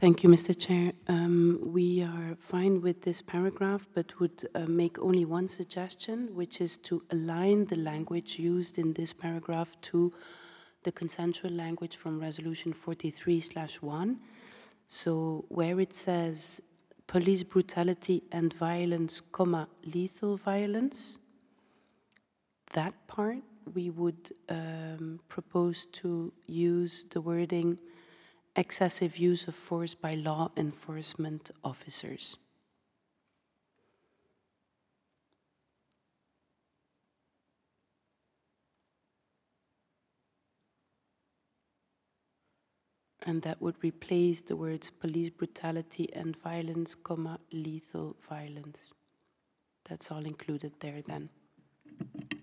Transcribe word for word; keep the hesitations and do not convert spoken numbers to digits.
Thank you, Mister Chair. Um, we are fine with this paragraph, but would uh, make only one suggestion, which is to align the language used in this paragraph to the consensual language from Resolution forty-three slash one. So where it says police brutality and violence, comma, lethal violence, that part we would um, propose to use the wording excessive use of force by law enforcement officers. And that would replace the words police brutality and violence, comma, lethal violence. That's all included there then.